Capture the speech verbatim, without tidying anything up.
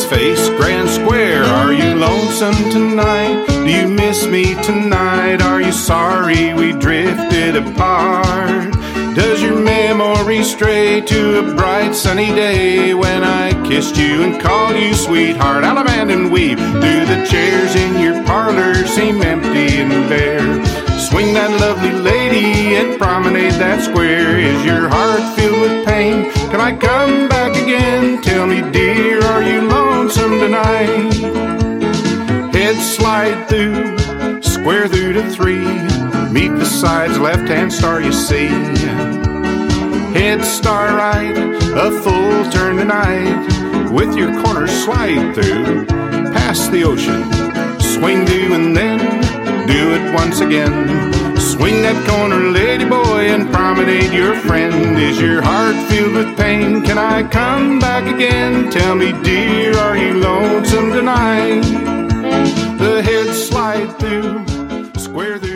face, Grand Square. Are you lonesome tonight? Do you miss me tonight? Are you sorry we drifted apart? Does your memory stray to a bright sunny day when I kissed you and called you sweetheart? I'll abandon weep. Do the chairs in your parlor seem empty and bare? Swing that lovely lady and promenade that square. Is your heart filled with pain? Can I come back again? Tell me, dear, are you lonesome tonight? Head slide through, square through to three. Meet the sides, left-hand star you see. Head star right, a full turn tonight. With your corners slide through, past the ocean. Swing do and then do it once again. Swing that corner, lady boy, and promenade your friend. Is your heart filled with pain? Can I come back again? Tell me, dear, are you lonesome tonight? The head slide through, square the